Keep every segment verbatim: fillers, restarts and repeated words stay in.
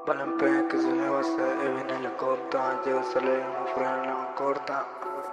Valen pe que se le va a hacer y viene la corta. Llega a salir una frena corta.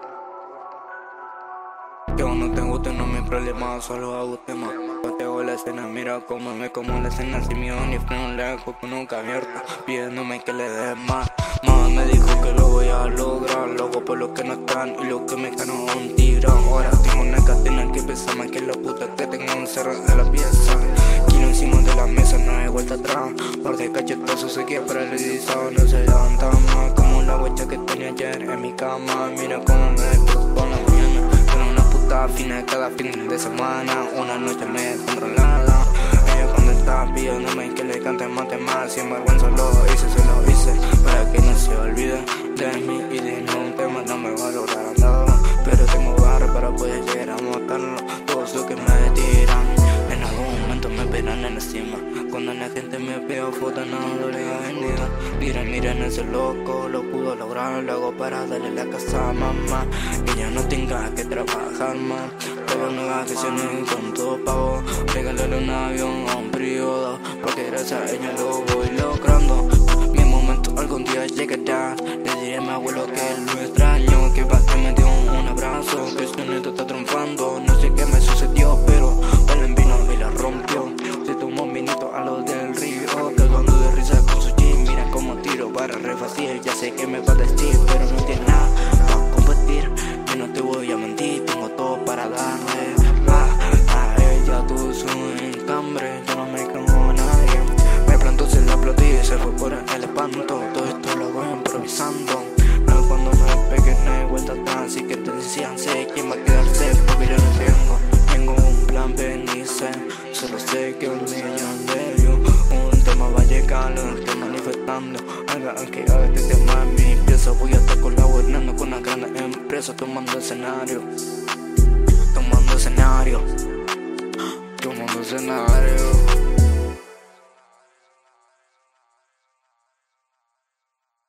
Yo no te guste, no es mi problema, solo hago temas. Yo te hago la escena, mira cómo me como la escena. Sin miedo ni freno, le dejo con nunca abierto, pidiéndome que le dé más. Mamá me dijo que lo voy a lograr, loco por los que no están y los que me ganó un tigre. Ahora tengo una cadena que pesa más que la puta que tengo un cerro de la pieza. Kilo encima de la mesa, no hay vuelta atrás. Par de cachetazos se queda paralizado, no se levanta más. Como la huecha que tenía ayer en mi cama, mira cómo me despertó por la mañana. Con una puta fina cada fin de semana, una noche me controlada. Ella cuando estaba pidiéndome que le cante más temas, sin vergüenza lo hice, se lo hice, para que no se olvide de mí y de un tema no me va a lograr andado. Pero tengo barra para poder llegar a matarlo, todos los que me tiran en algún momento me verán en la cima. Cuando la gente me pega fotos no lo le ha vendido. Miren, miren ese loco, lo pudo lograr, lo hago para darle la casa a mamá, que ya no tenga que trabajar más. Todas las vacaciones con todo pago, regálale un avión a un periodo, porque gracias a ella lo voy logrando. Mi momento algún día llegará, le diré a mi abuelo que lo extraño, que pa' que me dio un abrazo, que su nieto está triunfando. No sé qué me sucedió, pero Valen vino y la rompió. Se tomó un vinito a lo del río, cagando de risa con su jean. Mira cómo tiro para refacir, ya sé que me va a decir, pero no tiene nada para competir. Yo no te voy a mentir, tengo todo para darle a, a ella todo su encambre. Yo no me como a nadie, me plantó, se la aplaudí y se fue por el espanto. Todo esto lo voy improvisando, pero cuando me pegué no hay vuelta atrás. Así que te decían, sé quién va a quedarse, porque yo no tengo Tengo un plan B, ni sé, solo sé que un millonario, un tema va a llegar, lo estoy manifestando. Haga que haga este tema en mi pieza, voy a estar colaborando con una gran empresa, tomando escenario, tomando escenario, tomando escenario.